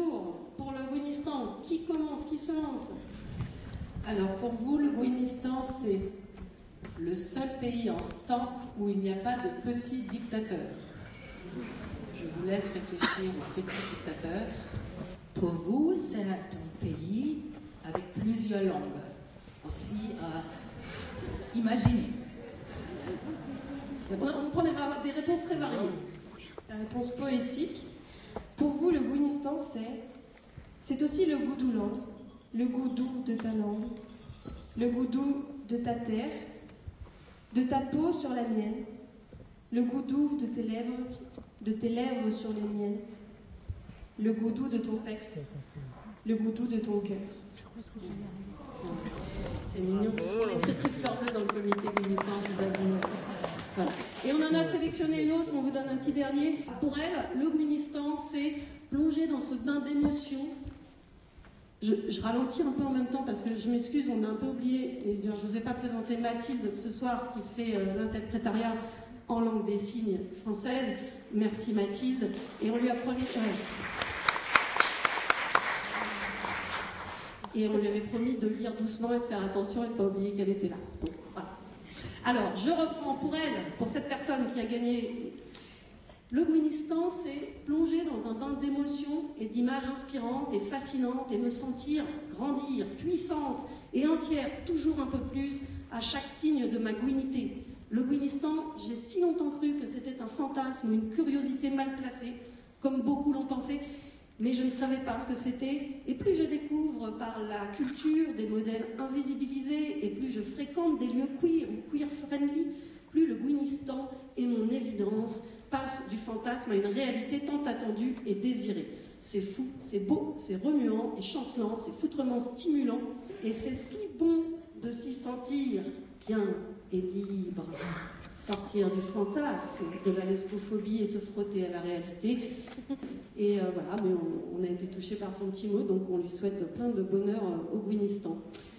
tour pour le Gouinistan. Qui commence? Qui se lance? Alors pour vous, le Gouinistan, c'est le seul pays en ce temps où il n'y a pas de petits dictateurs. Je vous laisse réfléchir aux petits dictateurs. Pour vous, c'est un pays avec plusieurs langues, aussi à imaginer. On prend des réponses très variées. La réponse poétique. Pour vous, le Gouinistan, c'est aussi le goût d'Oulang, le goût doux de ta langue, le goût doux de ta terre, de ta peau sur la mienne, le goût doux de tes lèvres sur les miennes, le goût doux de ton sexe, le goût doux de ton cœur. C'est mignon. On est très très fleur bleue dans le comité Gouinistan, je vous avoue. Voilà. Et on en a sélectionné une autre, on vous donne un petit dernier. Pour elle, le Gouinistan, c'est plonger dans ce bain d'émotions. Je ralentis un peu en même temps parce que je m'excuse, on a un peu oublié, et je ne vous ai pas présenté Mathilde ce soir qui fait l'interprétariat en langue des signes française. Merci Mathilde. Et on lui a promis... Et on lui avait promis de lire doucement et de faire attention et de ne pas oublier qu'elle était là. Donc, voilà. Alors, je reprends pour elle, pour cette personne qui a gagné. Le Gouinistan, c'est plonger dans un bain d'émotions et d'images inspirantes et fascinantes et me sentir grandir, puissante et entière, toujours un peu plus, à chaque signe de ma gouinité. Le Gouinistan, j'ai si longtemps cru que c'était un fantasme ou une curiosité mal placée, comme beaucoup l'ont pensé, mais je ne savais pas ce que c'était. Et plus je découvre par la culture des modèles invisibilisés, et plus je fréquente des lieux queer ou queer-friendly, plus le Gouinistan est mon évidence, passe du fantasme à une réalité tant attendue et désirée. C'est fou, c'est beau, c'est remuant et chancelant, c'est foutrement stimulant, et c'est si bon de s'y sentir bien et libre. Sortir du fantasme, de la lesbophobie et se frotter à la réalité. Et voilà, mais on a été touché par son petit mot, donc on lui souhaite plein de bonheur au Gouinistan.